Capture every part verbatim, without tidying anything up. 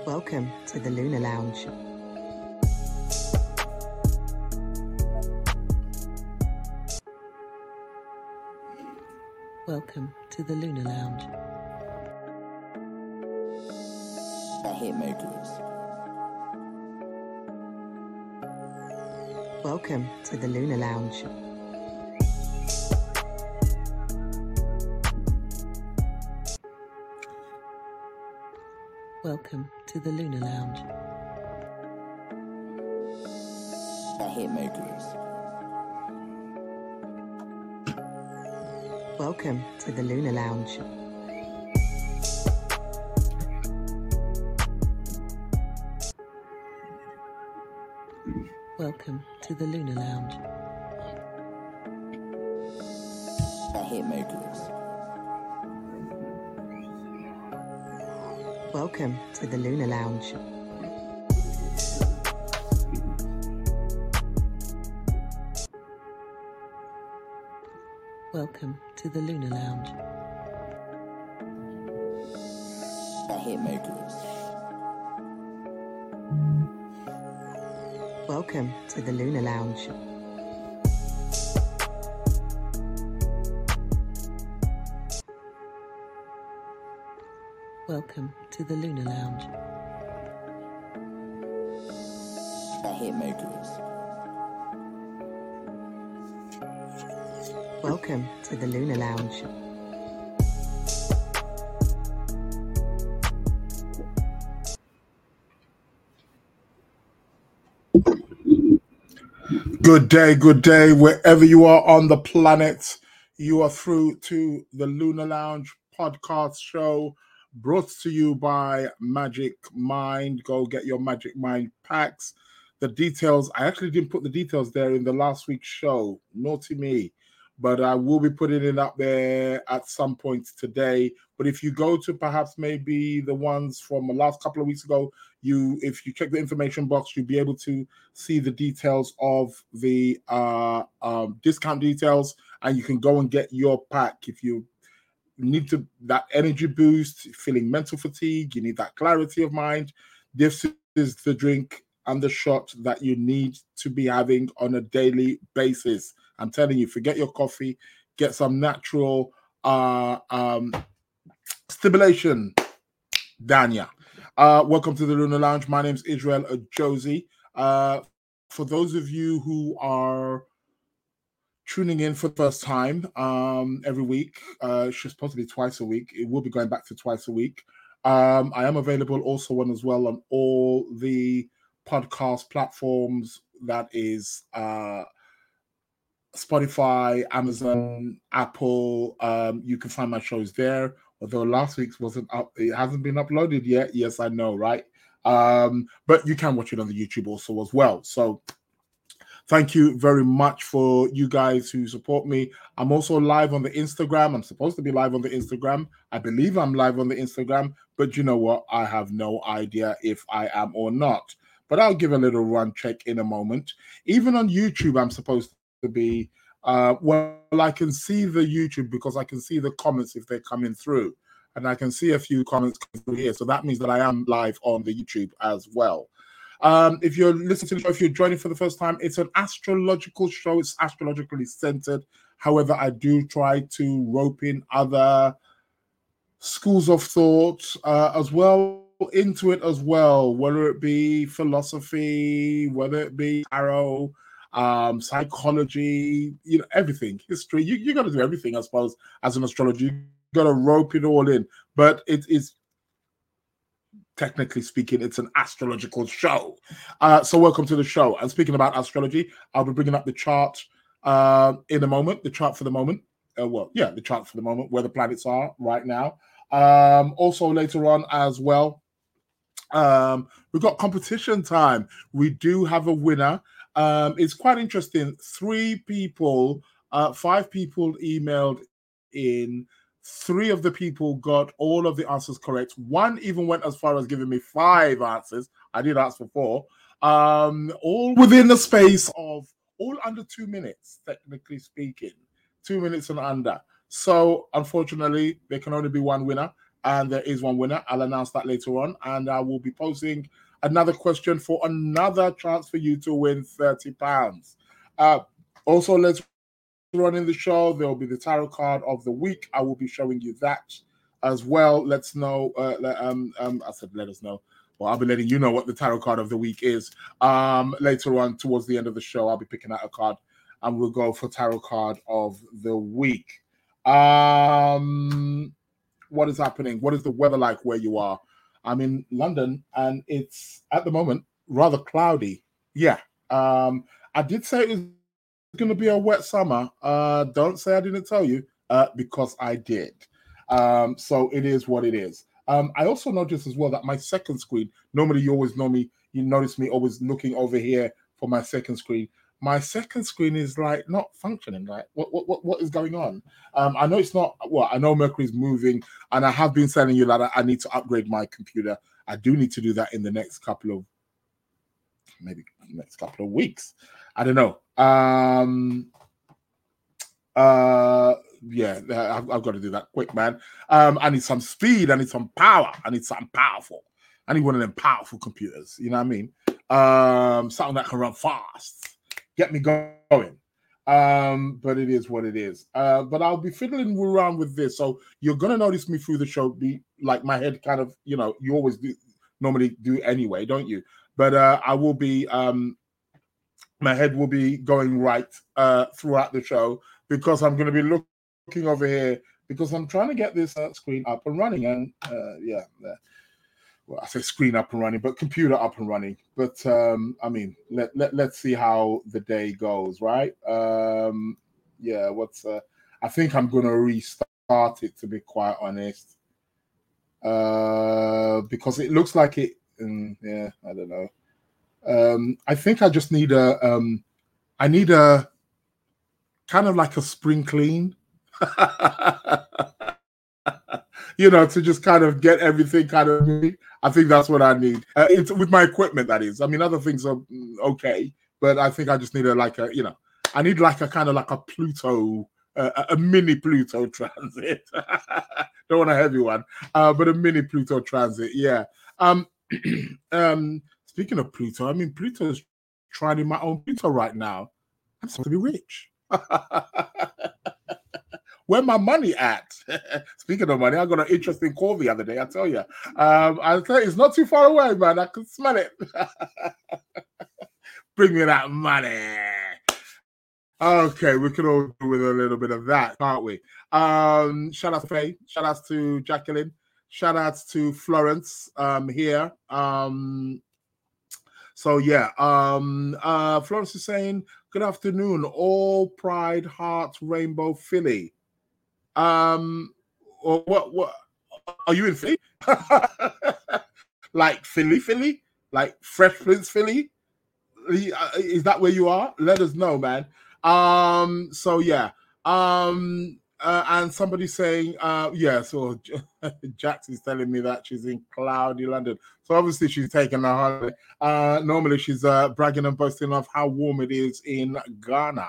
Welcome to the Lunar Lounge. Welcome to the Lunar Lounge. The Hitmakers. Welcome to the Lunar Lounge. Welcome to the Lunar Lounge. The Hitmakers. Welcome to the Lunar Lounge. Welcome to the Lunar Lounge. The Hitmakers. Welcome to the Lunar Lounge. Welcome to the Lunar Lounge. The Hitmakers. Welcome to the Lunar Lounge. Welcome to the Lunar Lounge. The Hitmakers. Welcome to the Lunar Lounge. Good day, good day, wherever you are on the planet. You are through to the Lunar Lounge podcast show brought to you by Magic Mind. Go get your Magic Mind packs. The details, I actually didn't put the details there in the last week's show. Naughty me. But I will be putting it up there at some point today. But if you go to perhaps maybe the ones from the last couple of weeks ago, you if you check the information box, you'll be able to see the details of the uh, um, discount details, and you can go and get your pack if you need to that energy boost, feeling mental fatigue, you need that clarity of mind. This is the drink and the shot that you need to be having on a daily basis. I'm telling you, forget your coffee, get some natural uh, um, stimulation. Dania. Uh, welcome to the Lunar Lounge. My name is Israel Josie. Uh, for those of you who are tuning in for the first time um, every week, uh, it's supposed to be twice a week. It will be going back to twice a week. Um, I am available also on as well on all the podcast platforms. That is uh, Spotify, Amazon, Apple. Um, you can find my shows there. Although last week's wasn't up, it hasn't been uploaded yet. Yes, I know, right? Um, but you can watch it on the YouTube also as well. So thank you very much for you guys who support me. I'm also live on the Instagram. I'm supposed to be live on the Instagram. I believe I'm live on the Instagram, but you know what? I have no idea if I am or not. But I'll give a little run check in a moment. Even on YouTube, I'm supposed to be. Uh, well, I can see the YouTube because I can see the comments if they're coming through. And I can see a few comments coming through here. So that means that I am live on the YouTube as well. Um, if you're listening to the show, if you're joining for the first time, it's an astrological show. It's astrologically centered. However, I do try to rope in other schools of thought uh, as well into it as well, whether it be philosophy, whether it be tarot, um, psychology, you know, everything, history. You, you got to do everything, I suppose, as an astrologer. You got to rope it all in. But it is, technically speaking, it's an astrological show. Uh, so welcome to the show. And speaking about astrology, I'll be bringing up the chart uh, in a moment, the chart for the moment. Uh, well, yeah, the chart for the moment, where the planets are right now. Um, also later on as well, um, we've got competition time. We do have a winner. Um, it's quite interesting. Three people, uh, five people emailed in. Three of the people got all of the answers correct. One even went as far as giving me five answers. I did ask for four. Um, all within the space of all under two minutes, technically speaking. Two minutes and under. So, unfortunately, there can only be one winner. and there is one winner. I'll announce that later on, and I will be posting another question for another chance for you to win thirty pounds. Uh, also, let's run in the show. There will be the tarot card of the week. I will be showing you that as well. Let's know. Uh, um, um, I said, let us know. Well, I'll be letting you know what the tarot card of the week is. Um, later on, towards the end of the show, I'll be picking out a card, and we'll go for tarot card of the week. Um, what is happening? What is the weather like where you are? I'm in London, and it's at the moment rather cloudy. Yeah. Um, I did say it was going to be a wet summer. Uh, don't say I didn't tell you, uh, because I did. Um, so it is what it is. Um, I also noticed as well that my second screen, normally you always know me, you notice me always looking over here for my second screen. My second screen is like not functioning. Like what what what is going on? Um, I know it's not. Well, I know Mercury's moving, and I have been telling you that I need to upgrade my computer. I do need to do that in the next couple of maybe next couple of weeks. I don't know. Um, uh, yeah, I've, I've got to do that quick, man. Um, I need some speed. I need some power. I need something powerful. I need one of them powerful computers. You know what I mean? Um, something that can run fast. Get me going. Um, but it is what it is. Uh, but I'll be fiddling around with this. So you're going to notice me through the show, be like my head kind of, you know, you always do normally do anyway, don't you? But uh, I will be, um, my head will be going right uh, throughout the show because I'm going to be look, looking over here because I'm trying to get this uh, screen up and running. And uh, yeah, uh, well, I say screen up and running, but computer up and running. But um, I mean, let, let, let's see how the day goes, right? Um, yeah, what's, uh, I think I'm going to restart it, to be quite honest. Uh, because it looks like it, um, yeah, I don't know. Um, I think I just need a, um, I need a kind of like a spring clean, you know, to just kind of get everything kind of moving. I think that's what I need. Uh, it's with my equipment, that is. I mean, other things are okay, but I think I just need a like a, you know, I need like a kind of like a Pluto, uh, a mini Pluto transit. Don't want a heavy one, uh, but a mini Pluto transit. Yeah. Um. um. Speaking of Pluto, I mean, Pluto's trying in my own Pluto right now. I'm supposed to be rich. Where my money at? Speaking of money, I got an interesting call the other day. I tell you, um, I tell you, it's not too far away, man. I can smell it. Bring me that money. Okay, we can all do with a little bit of that, can't we? Um, shout out to Faye. Shout out to Jacqueline. Shout out to Florence um, here. Um, so yeah, um, uh, Florence is saying, good afternoon, all Pride, Heart, Rainbow, Philly. Um, or what? What are you in Philly? Like Philly, Philly, like Fresh Prince, Philly. Is that where you are? Let us know, man. Um, so yeah. Um, uh, and somebody saying, uh, yeah. So Jax is telling me that she's in cloudy London. So obviously she's taking a holiday. Uh, normally she's uh, bragging and boasting of how warm it is in Ghana.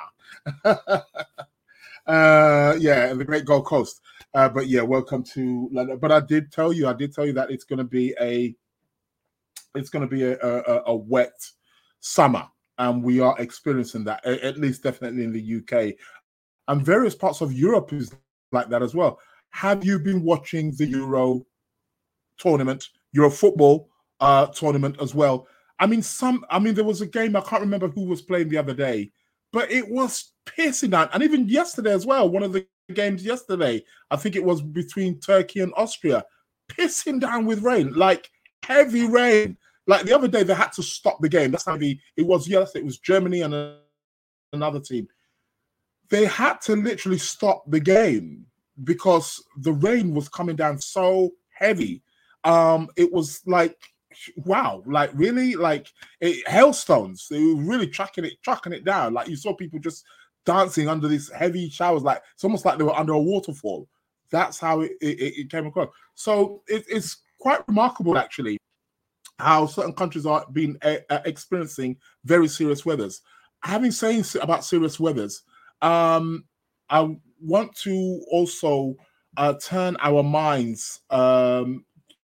Uh, yeah, the Great Gold Coast. Uh, but yeah, welcome to London. But I did tell you, I did tell you that it's going to be a, it's going to be a, a, a wet summer, and we are experiencing that. At least, definitely in the U K, and various parts of Europe is like that as well. Have you been watching the Euro tournament, Euro football uh, tournament as well? I mean, some. I mean, there was a game, I can't remember who was playing the other day, but it was piercing down. And even yesterday as well, one of the games yesterday, I think it was between Turkey and Austria, pissing down with rain, like heavy rain. Like the other day, they had to stop the game. That's how the, it was, yes, it was Germany and a, another team. They had to literally stop the game because the rain was coming down so heavy. Um, it was like, wow, like really, like it, hailstones. They were really tracking it, tracking it down. Like you saw people just dancing under these heavy showers, like it's almost like they were under a waterfall. That's how it, it, it came across. So it, it's quite remarkable, actually, how certain countries are being uh, experiencing very serious weathers. Having saying about serious weathers, um, I want to also uh, turn our minds um,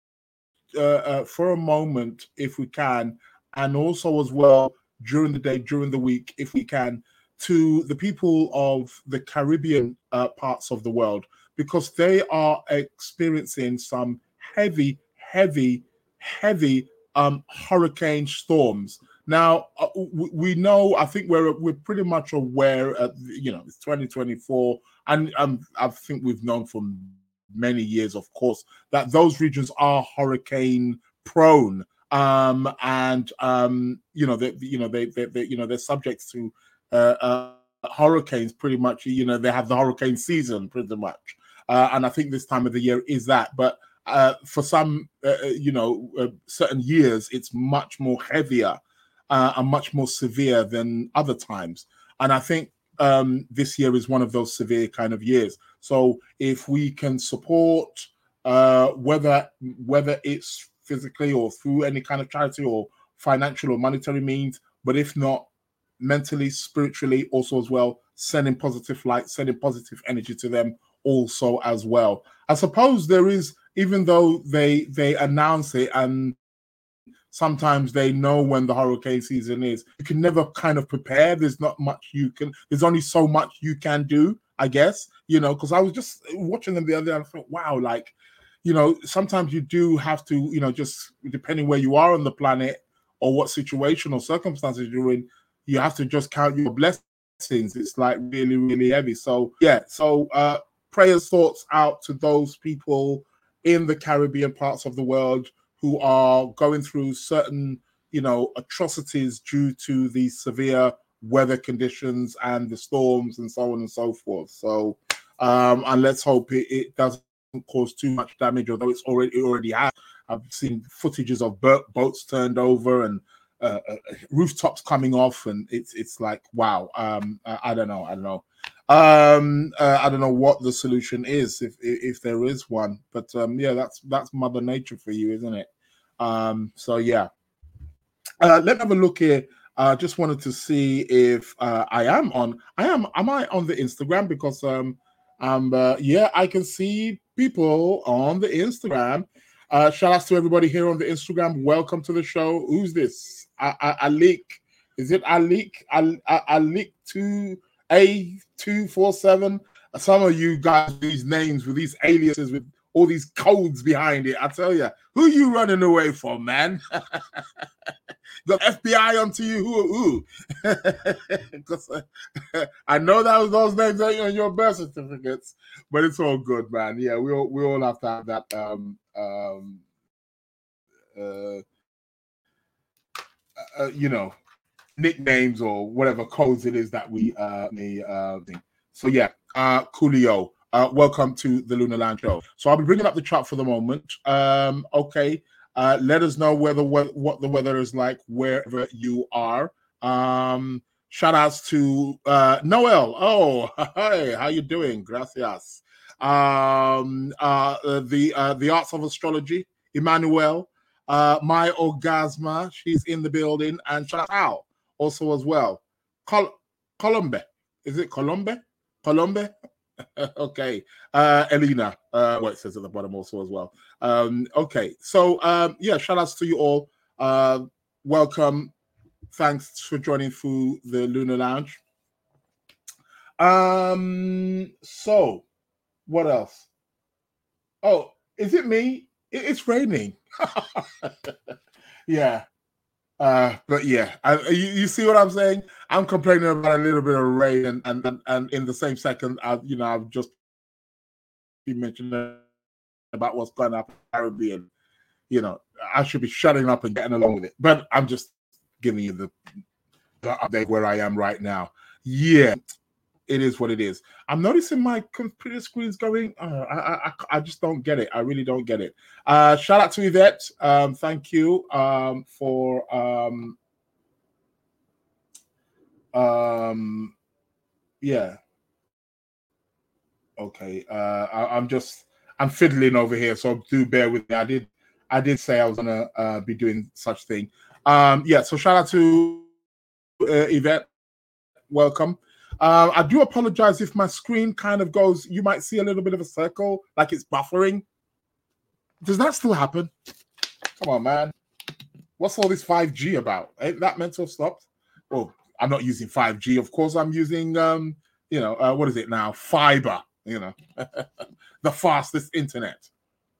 uh, uh, for a moment, if we can, and also as well during the day, during the week, if we can, to the people of the Caribbean uh, parts of the world, because they are experiencing some heavy, heavy, heavy um, hurricane storms. Now uh, we, we know. I think we're we're pretty much aware. At, you know, it's twenty twenty-four, and um, I think we've known from many years, of course, that those regions are hurricane prone, um, and um, you know, they, you know, they, they, they, you know, they're subject to uh, uh, hurricanes. Pretty much, you know, they have the hurricane season, pretty much, uh, and I think this time of the year is that. But uh, for some, uh, you know, uh, certain years, it's much more heavier uh, and much more severe than other times, and I think um, this year is one of those severe kind of years. So if we can support, uh, whether whether it's physically or through any kind of charity or financial or monetary means, but if not, mentally, spiritually, also as well, sending positive light, sending positive energy to them also as well. I suppose there is, even though they they announce it and sometimes they know when the hurricane season is, you can never kind of prepare. There's not much you can, there's only so much you can do, I guess, you know, because I was just watching them the other day and I thought, wow, like, you know, sometimes you do have to, you know, just depending where you are on the planet or what situation or circumstances you're in, you have to just count your blessings. It's like really, really heavy. So, yeah, so uh, prayers, thoughts out to those people in the Caribbean parts of the world who are going through certain, you know, atrocities due to the severe weather conditions and the storms and so on and so forth. So, um, and let's hope it, it doesn't cause too much damage, although it's already it already has. I've seen footages of boat, boats turned over and uh, uh, rooftops coming off, and it's it's like wow. Um, I, I don't know. I don't know. Um, uh, I don't know what the solution is, if if there is one. But um, yeah, that's that's Mother Nature for you, isn't it? Um, so yeah. Uh, let's have a look here. I uh, just wanted to see if uh, I am on. I am. Am I on the Instagram? Because um, um, uh, yeah, I can see people on the Instagram. Uh, shout outs to everybody here on the Instagram. Welcome to the show. Who's this? I, I, Alik. Is it Alik? Alik two A two four seven. Some of you guys, these names with these aliases with all these codes behind it. I tell you, who you running away from, man? Got F B I onto you, who? Who? Because uh, I know that was those names ain't on your birth certificates, but it's all good, man. Yeah, we all we all have to have that, um, um, uh, uh, you know, nicknames or whatever codes it is that we uh, may uh, think. So yeah, uh, Coolio. Uh, welcome to the Lunar Lounge Show. So I'll be bringing up the chart for the moment. Um, okay, uh, let us know whether what, what the weather is like wherever you are. Um, shout outs to uh, Noel. Oh, hey, how you doing? Gracias. Um, uh, the uh, the Arts of Astrology, Emmanuel. Uh, my Orgasma, she's in the building, and shout out also as well. Col- Colombe, is it Colombe? Colombe. Okay, uh, Elena, uh, what it says at the bottom also as well. Um, okay, so um, yeah, shout outs to you all. Uh, welcome. Thanks for joining through the Lunar Lounge. Um, so what else? Oh, is it me? It, it's raining. Yeah. Uh, but yeah, I, you, you see what I'm saying? I'm complaining about a little bit of rain, and and, and, and in the same second, I, you know, I've just been mentioning about what's going on in the Caribbean. You know, I should be shutting up and getting along with it, but I'm just giving you the, the update where I am right now. Yeah, it is what it is. I'm noticing my computer screen's going. Uh, I, I I just don't get it. I really don't get it. Uh, shout out to Yvette. Um, thank you um, for um, um, yeah. Okay. Uh, I, I'm just I'm fiddling over here, so do bear with me. I did I did say I was gonna uh, be doing such thing. Um, yeah. So shout out to uh, Yvette. Welcome. Uh, I do apologize if my screen kind of goes, you might see a little bit of a circle, like it's buffering. Does that still happen? Come on, man. What's all this five G about? Ain't that meant to have stopped? Well, I'm not using five G. Of course, I'm using, um, you know, uh, what is it now? Fiber, you know, the fastest internet.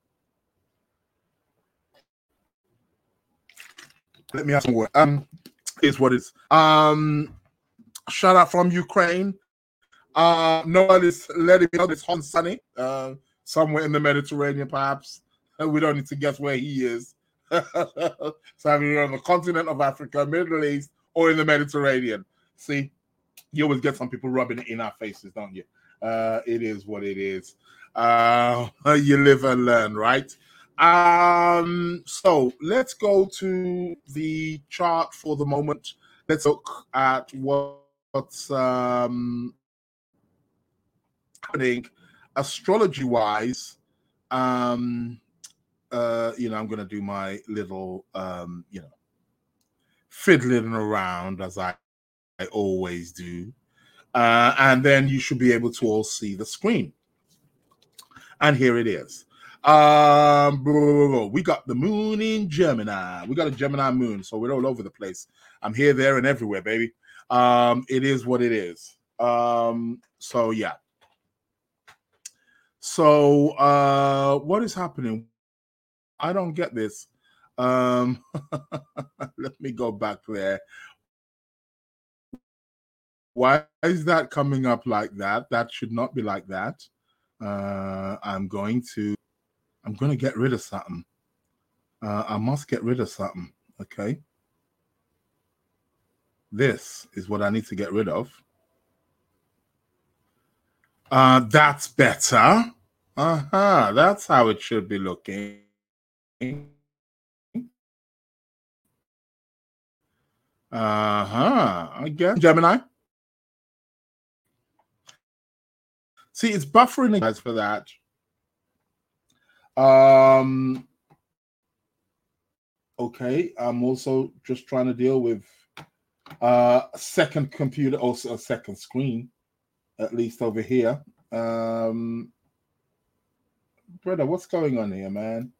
Let me ask some word. Um, is what it's. Um, shout out from Ukraine. Uh, Noel is letting me know it's hot and sunny, uh, somewhere in the Mediterranean, perhaps. Uh, we don't need to guess where he is. So either you're on the continent of Africa, Middle East, or in the Mediterranean. See, you always get some people rubbing it in our faces, don't you? Uh, it is what it is. Uh, you live and learn, right? Um, so let's go to the chart for the moment. Let's look at what's um, happening astrology-wise. Um, uh, you know, I'm going to do my little, um, you know, fiddling around as I, I always do. Uh, and then you should be able to all see the screen. And here it is. Um, we got the moon in Gemini. We got a Gemini moon, so we're all over the place. I'm here, there, and everywhere, baby. Um, it is what it is. Um, so yeah. So uh, what is happening? I don't get this. Um, let me go back there. Why is that coming up like that? That should not be like that. Uh, I'm going to, I'm going to get rid of something. Uh, I must get rid of something. Okay. This is what I need to get rid of. Uh, that's better. Uh-huh. That's how it should be looking. Uh-huh. I guess. Gemini. See, it's buffering guys for that. Um, okay, I'm also just trying to deal with uh, a second computer, also a second screen, at least over here. Um, brother, what's going on here, man?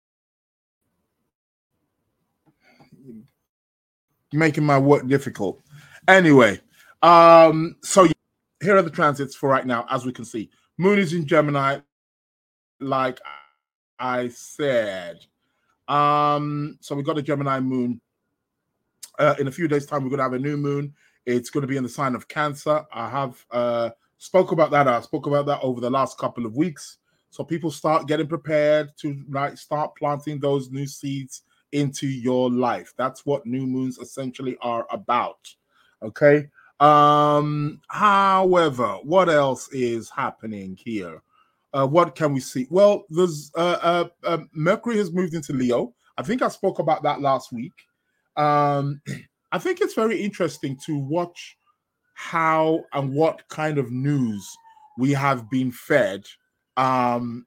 You're making my work difficult. Anyway, um, so here are the transits for right now, as we can see. Moon is in Gemini, like I said. Um, so we got a Gemini moon. Uh, in a few days' time, we're going to have a new moon. It's going to be in the sign of Cancer. I have uh, spoke about that. I spoke about that over the last couple of weeks. So people start getting prepared to like start planting those new seeds into your life. That's what new moons essentially are about. Okay. Um, however, what else is happening here? Uh, what can we see? Well, there's uh, uh, uh, Mercury has moved into Leo. I think I spoke about that last week. Um, I think it's very interesting to watch how and what kind of news we have been fed um,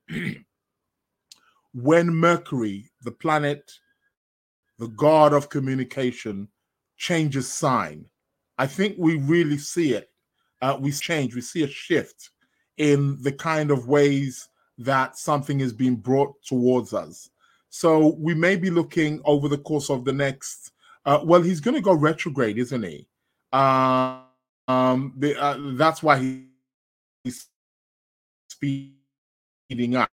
when Mercury, the planet, the god of communication, changes sign. I think we really see it. Uh, we change. We see a shift in the kind of ways that something is being brought towards us. So we may be looking over the course of the next, uh, well, he's going to go retrograde, isn't he? Uh, um, the, uh, that's why he, he's speeding up.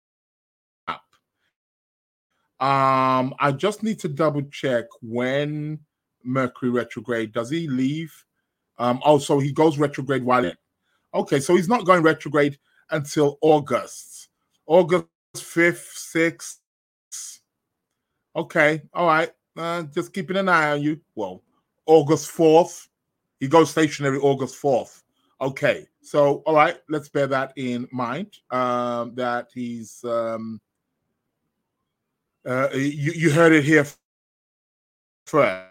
Um, I just need to double check when Mercury retrograde. Does he leave? Um, oh, so he goes retrograde while in. Okay, so he's not going retrograde until August. August fifth, sixth. Okay, all right. Uh, just keeping an eye on you. Well, August fourth. He goes stationary August fourth. Okay, so all right, let's bear that in mind. Um, that he's um, uh, you, you heard it here first.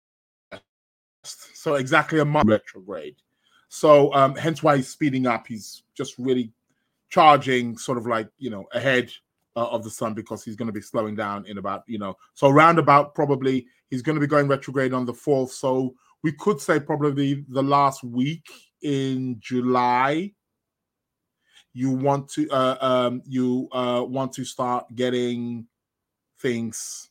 So exactly a month retrograde. So um, hence why he's speeding up. He's just really charging sort of like, you know, ahead uh, of the sun because he's going to be slowing down in about, you know, so roundabout probably he's going to be going retrograde on the fourth. So we could say probably the last week in July, you want to uh, um, you uh, want to start getting things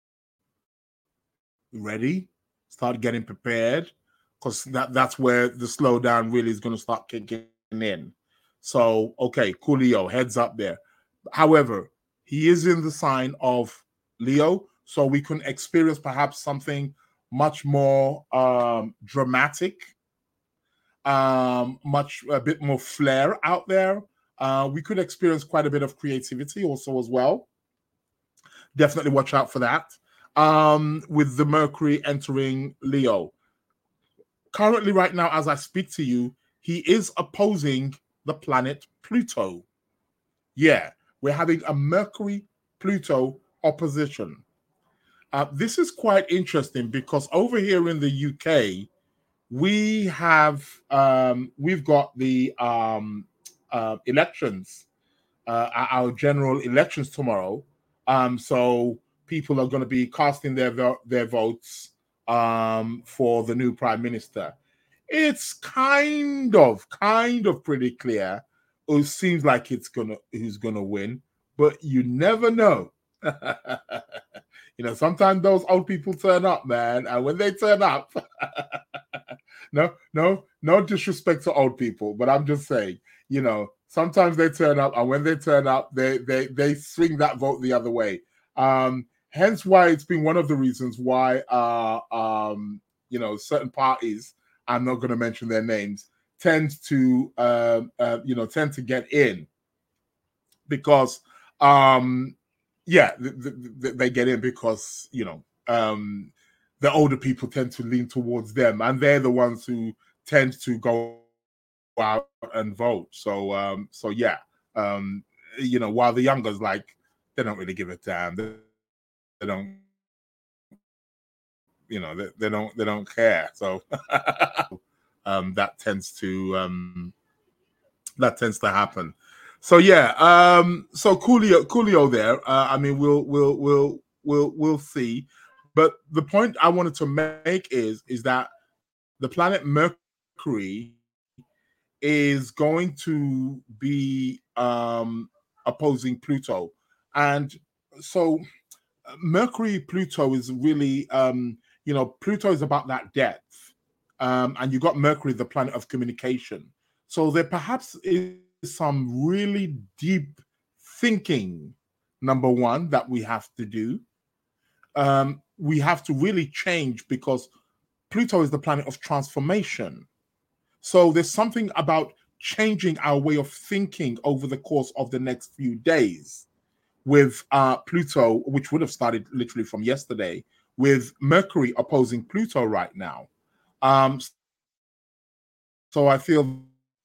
ready, start getting prepared, because that, that's where the slowdown really is going to start kicking in. So, okay, Coolio, heads up there. However, he is in the sign of Leo, so we can experience perhaps something much more um, dramatic, um, much a bit more flair out there. Uh, we could experience quite a bit of creativity also as well. Definitely watch out for that. Um, with the Mercury entering Leo. Currently, right now, as I speak to you, he is opposing the planet Pluto. Yeah, we're having a Mercury-Pluto opposition. Uh, this is quite interesting because over here in the U K, we have um, we've got the um, uh, elections, uh, our general elections tomorrow. Um, so people are going to be casting their their votes um, for the new prime minister. It's kind of kind of pretty clear. It seems like it's gonna who's gonna win, but you never know. You know, sometimes those old people turn up, man, and when they turn up, no, no, no disrespect to old people, but I'm just saying, you know, sometimes they turn up, and when they turn up, they they they swing that vote the other way. Um, hence why it's been one of the reasons why, uh, um, you know, certain parties, I'm not going to mention their names, tend to, uh, uh, you know, tend to get in because, um, yeah, th- th- th- they get in because, you know, um, the older people tend to lean towards them, and they're the ones who tend to go out and vote. So, um, so yeah, um, you know, while the youngers, like, they don't really give a damn. They, they don't, you know, they, they don't, they don't care. So, um, that tends to, um, that tends to happen. So yeah, um, so Coolio, Coolio there. Uh, I mean, we'll, we'll, we'll, we'll, we'll see. But the point I wanted to make is, is that the planet Mercury is going to be um, opposing Pluto. And so Mercury, Pluto is really, um, you know, Pluto is about that depth. Um, and you got Mercury, the planet of communication. So there perhaps is some really deep thinking, number one, that we have to do. Um, we have to really change because Pluto is the planet of transformation. So there's something about changing our way of thinking over the course of the next few days with uh, Pluto, which would have started literally from yesterday, with Mercury opposing Pluto right now. Um, so I feel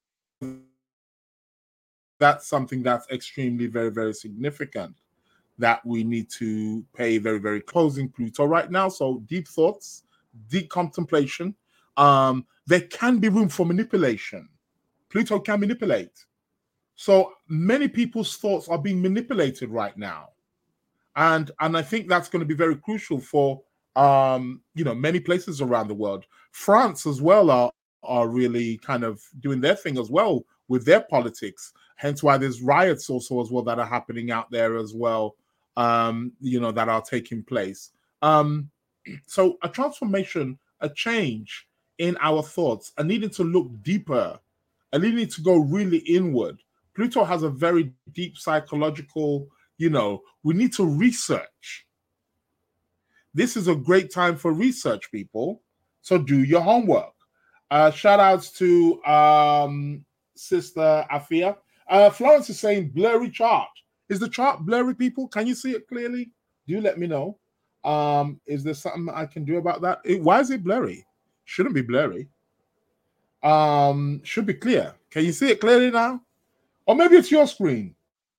that's something that's extremely, very, very significant that we need to pay very, very closing Pluto right now. So deep thoughts, deep contemplation. Um, there can be room for manipulation. Pluto can manipulate. So many people's thoughts are being manipulated right now. And, and I think that's going to be very crucial for, um, you know, many places around the world. France as well are, are really kind of doing their thing as well with their politics. Hence why there's riots also as well that are happening out there as well, um, you know, that are taking place. Um, so a transformation, a change in our thoughts, and needing to look deeper, and needing to go really inward. Pluto has a very deep psychological, you know, we need to research. This is a great time for research, people. So do your homework. Uh, shout outs to um, Sister Afia. Uh, Florence is saying blurry chart. Is the chart blurry, people? Can you see it clearly? Do let me know. Um, is there something I can do about that? It, why is it blurry? Shouldn't be blurry. Um, should be clear. Can you see it clearly now? Or maybe it's your screen.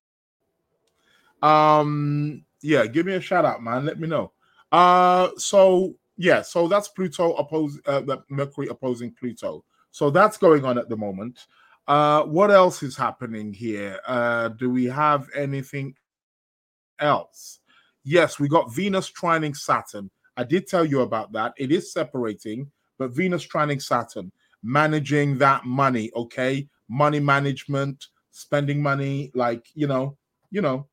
Um, yeah, give me a shout out, man. Let me know. Uh, so yeah, so that's Pluto oppose uh, Mercury opposing Pluto. So that's going on at the moment. Uh, what else is happening here? Uh, do we have anything else? Yes, we got Venus trining Saturn. I did tell you about that. It is separating, but Venus trining Saturn. managing that money, okay? Money management, spending money, like, you know, you know,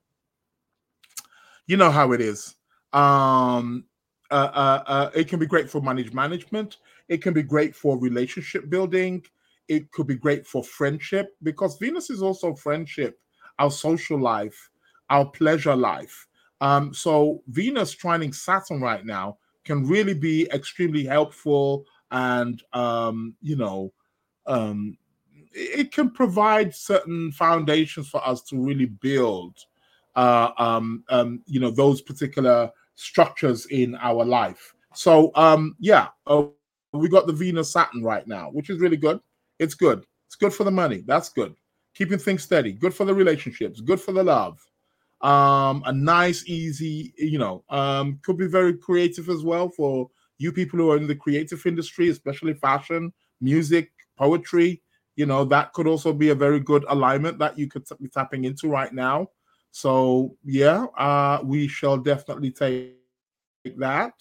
you know how it is. Um, uh, uh, uh, it can be great for managed management. It can be great for relationship building. It could be great for friendship, because Venus is also friendship, our social life, our pleasure life. Um, so Venus trining Saturn right now can really be extremely helpful, and um, you know, um, it can provide certain foundations for us to really build uh, um, um, you know, those particular structures in our life. So um, yeah, uh, we got the Venus Saturn right now, which is really good. It's good. It's good for the money. That's good. Keeping things steady. Good for the relationships. Good for the love. Um, a nice, easy, you know, um, could be very creative as well for you people who are in the creative industry, especially fashion, music, poetry. You know, that could also be a very good alignment that you could be tapping into right now. So yeah, uh, we shall definitely take that.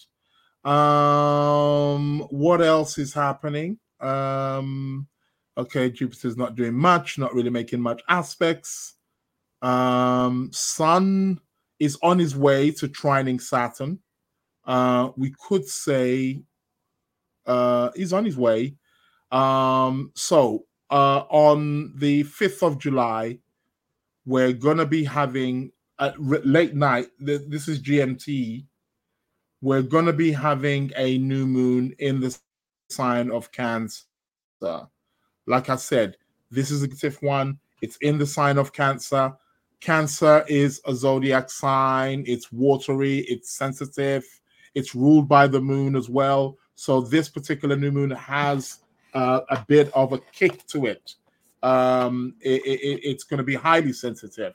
Um, what else is happening? Um, okay, Jupiter's not doing much, not really making much aspects. Um, Sun is on his way to trining Saturn. Uh, we could say uh, he's on his way. Um, so uh, on the fifth of July, we're gonna be having at late night. This is G M T. We're gonna be having a new moon in the sign of Cancer. Like I said, this is a negative one. It's in the sign of Cancer. Cancer is a zodiac sign. It's watery. It's sensitive. It's ruled by the moon as well. So this particular new moon has uh, a bit of a kick to it. Um, it, it it's going to be highly sensitive.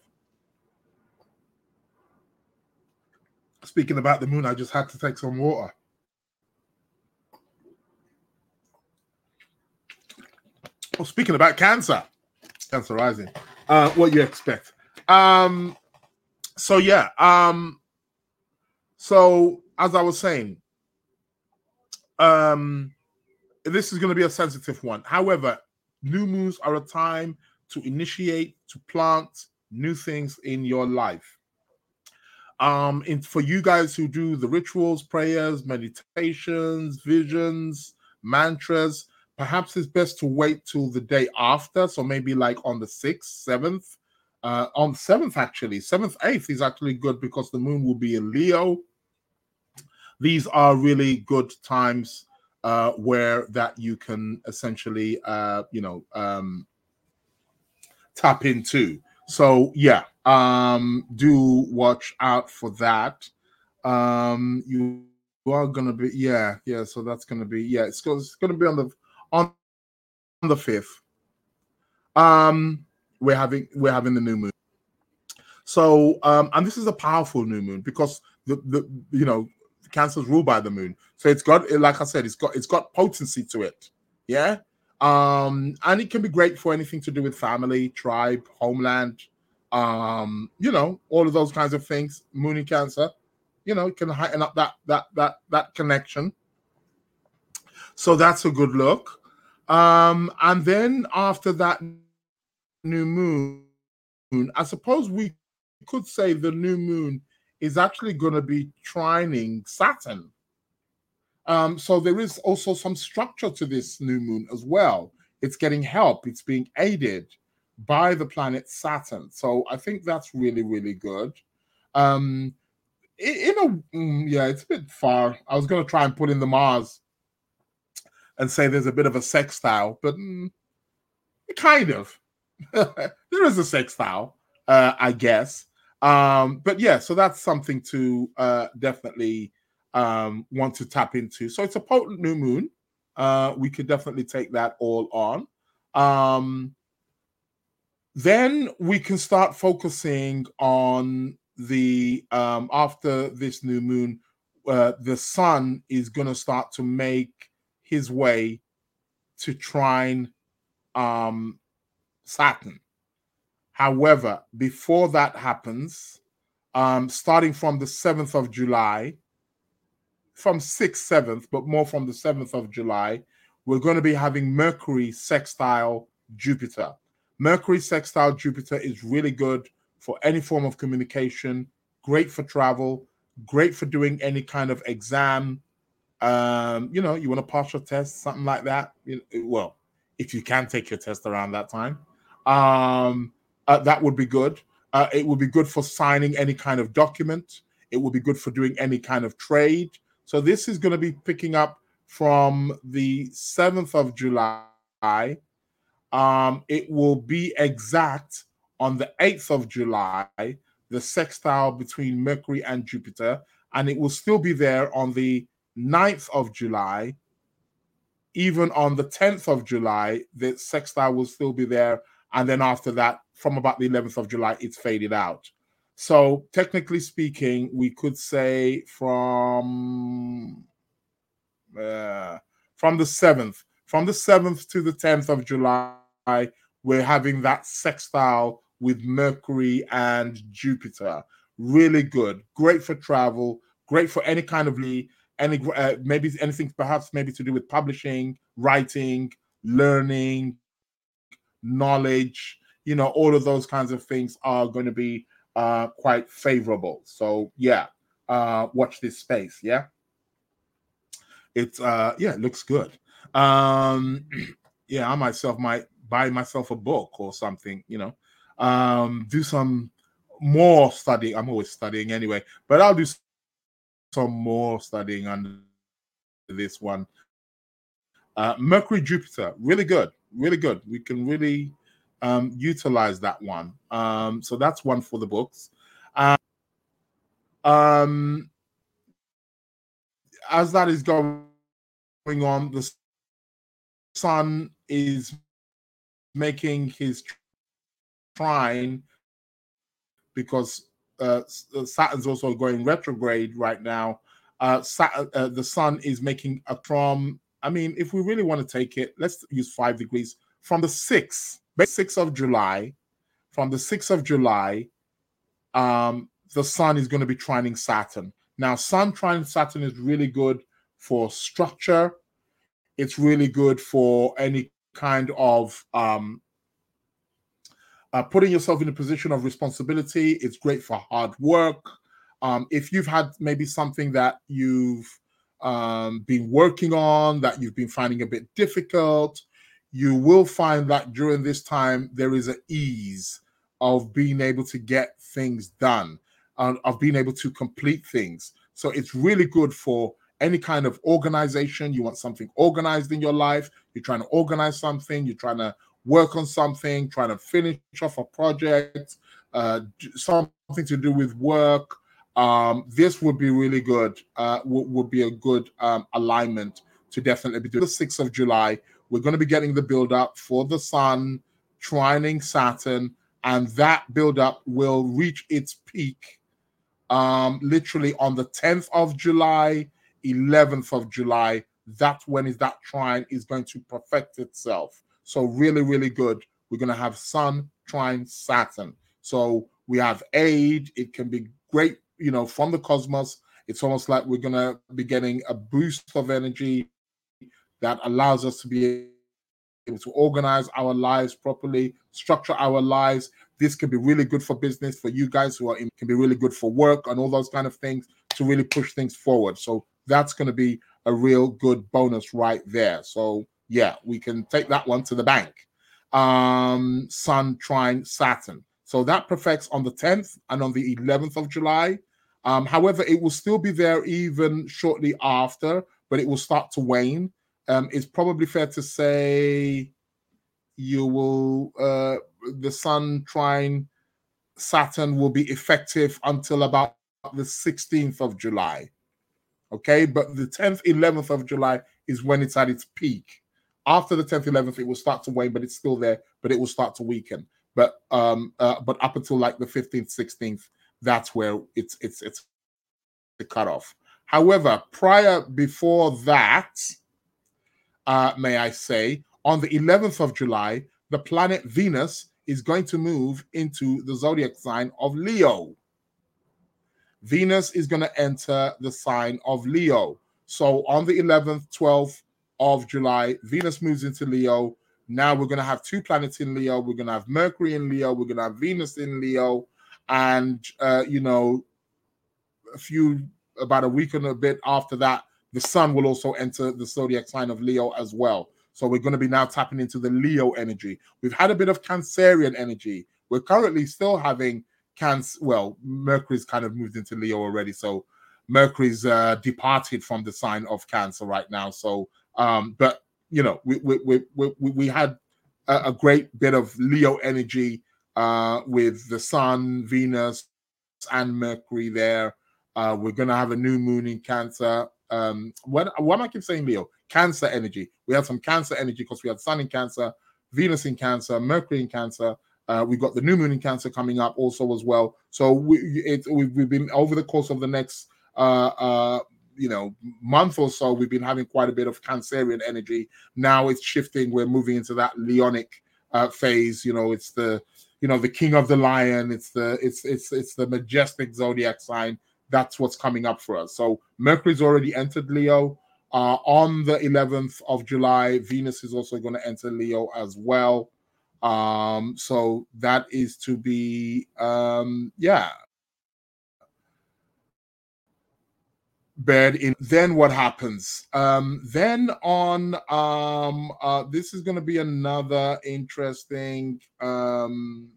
Speaking about the moon, I just had to take some water. Well, speaking about Cancer, Cancer rising, uh, what you expect? Um, so yeah, um, so as I was saying, um, this is going to be a sensitive one. However, new moons are a time to initiate, to plant new things in your life. Um, in, for you guys who do the rituals, prayers, meditations, visions, mantras, perhaps it's best to wait till the day after. So maybe like on the sixth, seventh, uh, on seventh actually, seventh, eighth is actually good because the moon will be in Leo. These are really good times uh, where that you can essentially, uh, you know, um, tap into. So yeah, um, do watch out for that. Um, you are gonna be, yeah, yeah. So that's gonna be, yeah. It's, it's gonna be on the on the fifth. Um, we're having we're having the new moon. So um, and this is a powerful new moon because the the you know Cancer's ruled by the moon, so it's got, like I said, it's got it's got potency to it. Yeah. Um, and it can be great for anything to do with family, tribe, homeland, um, you know, all of those kinds of things. Moon in Cancer, you know, it can heighten up that that that that connection. So that's a good look. Um, and then after that new moon, I suppose we could say the new moon is actually going to be trining Saturn. Um, so there is also some structure to this new moon as well. It's getting help. It's being aided by the planet Saturn. So I think that's really, really good. Um, in a, yeah, it's a bit far. I was going to try and put in the Mars and say there's a bit of a sextile, but mm, kind of. There is a sextile, uh, I guess. Um, but yeah, so that's something to uh, definitely um, want to tap into. So it's a potent new moon. Uh, we could definitely take that all on. Um, then we can start focusing on the, um, after this new moon, uh, the sun is going to start to make his way to trine um, Saturn. However, before that happens, um, starting from the seventh of July, from sixth, seventh, but more from the seventh of July, we're going to be having Mercury sextile Jupiter. Mercury sextile Jupiter is really good for any form of communication, great for travel, great for doing any kind of exam. Um, you know, you want to pass your test, something like that. Well, if you can take your test around that time, um, uh, that would be good. Uh, it would be good for signing any kind of document. It would be good for doing any kind of trade. So this is going to be picking up from the seventh of July. Um, it will be exact on the eighth of July, the sextile between Mercury and Jupiter, and it will still be there on the ninth of July. Even on the tenth of July, the sextile will still be there. And then after that, from about the eleventh of July, it's faded out. So technically speaking, we could say from uh, from the seventh, from the seventh to the tenth of July, we're having that sextile with Mercury and Jupiter. Really good, great for travel, great for any kind of any uh, maybe anything perhaps maybe to do with publishing, writing, learning, knowledge. You know, all of those kinds of things are going to be uh, quite favorable. So yeah, uh, watch this space. Yeah. It's uh yeah, it looks good. Um yeah, I myself might buy myself a book or something, you know. Um do some more studying. I'm always studying anyway, but I'll do some more studying on this one. Uh Mercury Jupiter, really good, really good. We can really um utilize that one. Um so that's one for the books. Um, um as that is going on, the Sun is making his trine because uh, Saturn's also going retrograde right now. Uh, Saturn, uh, the Sun is making a from. I mean, if we really want to take it, let's use five degrees from the sixth, sixth of July. From the sixth of July, um, the Sun is going to be trining Saturn. Now, Sun trining Saturn is really good for structure. It's really good for any kind of um, uh, putting yourself in a position of responsibility. It's great for hard work. Um, if you've had maybe something that you've um, been working on that you've been finding a bit difficult, you will find that during this time there is an ease of being able to get things done, uh, of being able to complete things. So it's really good for any kind of organization. You want something organized in your life. You're trying to organize something. You're trying to work on something, trying to finish off a project, uh, something to do with work. Um, this would be really good, uh, would, would be a good um, alignment to definitely be doing. The sixth of July, we're going to be getting the build up for the Sun trining Saturn, and that build up will reach its peak um, literally on the tenth of July, eleventh of July. That's when is that trine is going to perfect itself. So really, really good. We're going to have Sun trine Saturn. So we have aid. It can be great, you know, from the cosmos. It's almost like we're going to be getting a boost of energy that allows us to be able to organize our lives properly, structure our lives. This can be really good for business, for you guys who are in, can be really good for work and all those kind of things to really push things forward. So that's going to be a real good bonus right there. So yeah, we can take that one to the bank. Um, Sun trine Saturn. So that perfects on the tenth and on the eleventh of July. Um, however, it will still be there even shortly after, but it will start to wane. Um, it's probably fair to say you will uh, the Sun trine Saturn will be effective until about the sixteenth of July. Okay, but the tenth, eleventh of July is when it's at its peak. After the tenth, eleventh, it will start to wane, but it's still there, but it will start to weaken. But um, uh, but up until like the fifteenth, sixteenth, that's where it's it's it's the cutoff. However, prior before that, uh, may I say, on the eleventh of July, the planet Venus is going to move into the zodiac sign of Leo. Venus is going to enter the sign of Leo. So on the eleventh, twelfth, of July, Venus moves into Leo. Now we're going to have two planets in Leo. We're going to have Mercury in Leo. We're going to have Venus in Leo. And, uh, you know, a few, about a week and a bit after that, the sun will also enter the zodiac sign of Leo as well. So we're going to be now tapping into the Leo energy. We've had a bit of Cancerian energy. We're currently still having Cancer. Well, Mercury's kind of moved into Leo already. So Mercury's uh, departed from the sign of Cancer right now. So, um, but, you know, we we we we, we had a, a great bit of Leo energy uh, with the sun, Venus, and Mercury there. Uh, we're going to have a new moon in Cancer. Um, when, why am I keep saying Leo? Cancer energy. We had some Cancer energy because we had Sun in Cancer, Venus in Cancer, Mercury in Cancer. Uh, we've got the new moon in Cancer coming up also as well. So we, it, we've, we've been over the course of the next, uh, uh, you know, month or so, we've been having quite a bit of Cancerian energy. Now it's shifting. We're moving into that Leonic uh, phase. You know, it's the, you know, the king of the lion. It's the, it's, it's, it's the majestic zodiac sign. That's what's coming up for us. So Mercury's already entered Leo. Uh, on the eleventh of July, Venus is also going to enter Leo as well. Um, so that is to be, um, yeah. Bed in. Then what happens? Um, then on, um, uh, this is going to be another interesting um,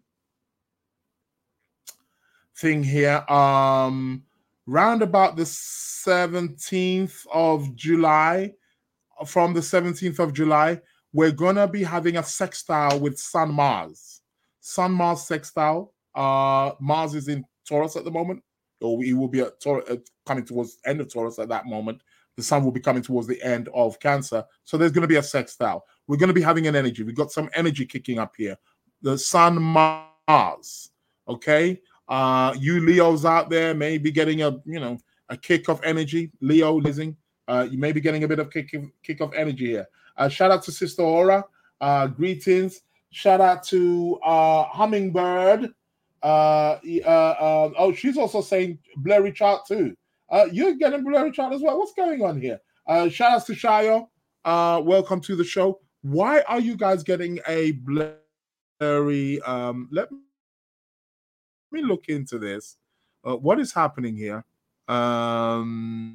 thing here. Um, round about the seventeenth of July, from the seventeenth of July, we're going to be having a sextile with Sun Mars. Sun Mars sextile. Uh, Mars is in Taurus at the moment, or he will be at Taurus, uh, coming towards the end of Taurus at that moment. The Sun will be coming towards the end of Cancer. So there's going to be a sextile. We're going to be having an energy. We've got some energy kicking up here. The Sun Mars. Okay. Uh, you Leos out there may be getting a, you know, a kick of energy. Leo listening, uh, you may be getting a bit of kick, kick of energy here. Uh, shout out to Sister Aura. Uh, greetings. Shout out to uh, Hummingbird. Uh, uh, uh, oh, she's also saying blurry chart too. Uh, you're getting blurry chart as well. What's going on here? Uh, shout out to Shayo. Uh, welcome to the show. Why are you guys getting a blurry? Um, let me. Let me look into this. Uh, what is happening here? Um,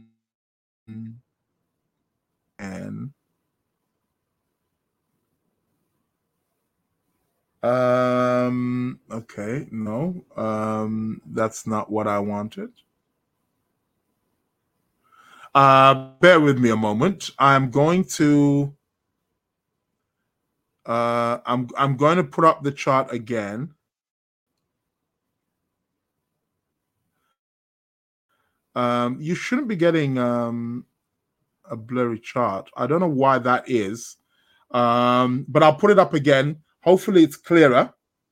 and um, okay, no, um, that's not what I wanted. Uh, bear with me a moment. I'm going to. Uh, I'm I'm going to put up the chart again. Um, you shouldn't be getting um, a blurry chart. I don't know why that is, um, but I'll put it up again. Hopefully it's clearer.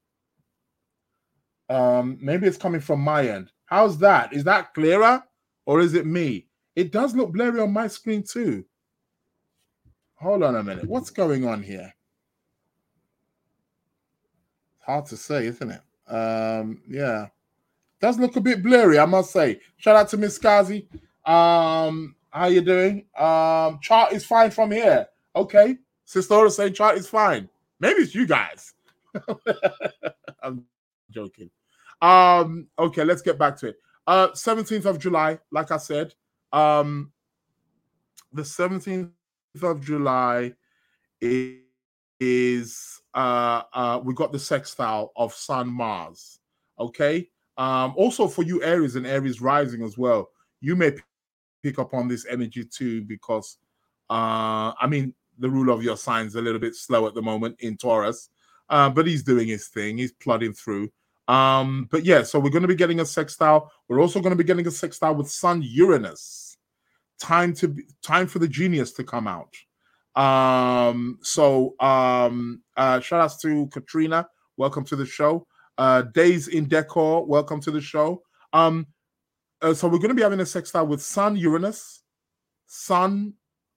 Um, maybe it's coming from my end. How's that? Is that clearer or is it me? It does look blurry on my screen too. Hold on a minute. What's going on here? Hard to say, isn't it? Um, yeah. Does look a bit blurry, I must say. Shout out to Miss Kazi. Um, how you doing? Um, chart is fine from here. Okay. Sister Ora saying chart is fine. Maybe it's you guys. I'm joking. Um, okay, let's get back to it. Uh, seventeenth of July, like I said. Um, the seventeenth of July is, is uh, uh, we got the sextile of Sun Mars. Okay. Um, also for you Aries and Aries rising as well, you may pick up on this energy too, because uh, I mean, the ruler of your sign's a little bit slow at the moment in Taurus, uh, but he's doing his thing. He's plodding through. Um, but yeah, so we're going to be getting a sextile. We're also going to be getting a sextile with Sun Uranus. Time to be, time for the genius to come out. Um, so um, uh, shout outs to Katrina. Welcome to the show. Uh, Days in Decor, welcome to the show. Um, uh, so we're going to be having a sextile with Sun Uranus, Sun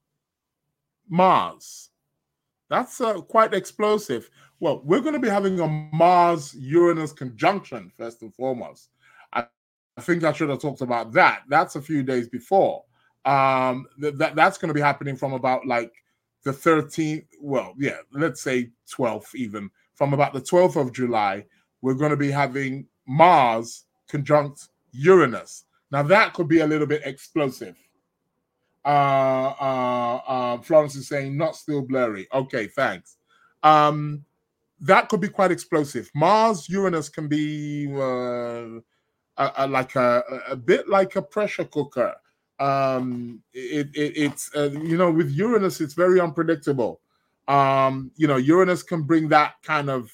Mars. That's uh, quite explosive. Well, we're going to be having a Mars Uranus conjunction first and foremost. I, I think I should have talked about that. That's a few days before. Um, th- that that's going to be happening from about like the thirteenth, well, yeah, let's say twelfth even, from about the twelfth of July, we're going to be having Mars conjunct Uranus. Now, that could be a little bit explosive. Uh, uh, uh, Florence is saying, not still blurry. Okay, thanks. Um, that could be quite explosive. Mars, Uranus can be uh, a, a, like a, a bit like a pressure cooker. Um, it, it, it's, uh, you know, with Uranus, it's very unpredictable. Um, you know, Uranus can bring that kind of,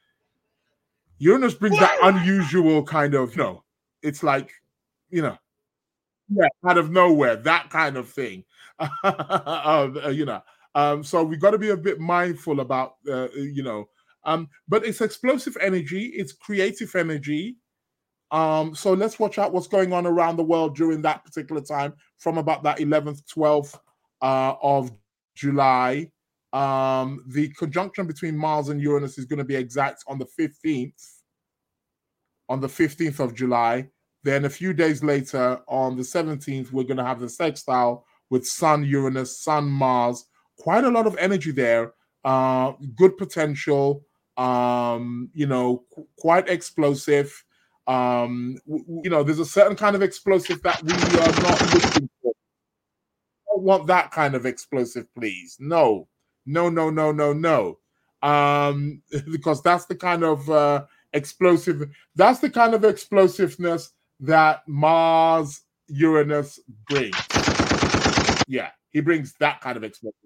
Uranus brings that unusual kind of, you know, it's like, you know, yeah, out of nowhere, that kind of thing. uh, you know, um, so we got to be a bit mindful about, uh, you know, um, but it's explosive energy, it's creative energy. Um, so let's watch out what's going on around the world during that particular time, from about that eleventh, twelfth uh, of July. Um, the conjunction between Mars and Uranus is going to be exact on the fifteenth, on the fifteenth of July. Then a few days later, on the seventeenth, we're going to have the sextile with Sun, Uranus, Sun, Mars. Quite a lot of energy there. Uh, good potential. Um, you know, qu- quite explosive. Um, w- you know, there's a certain kind of explosive that we are not looking for. I don't want that kind of explosive, please. No, no, no, no, no, no. Um, because that's the kind of uh, explosive. That's the kind of explosiveness that Mars, Uranus brings. Yeah, he brings that kind of explosive.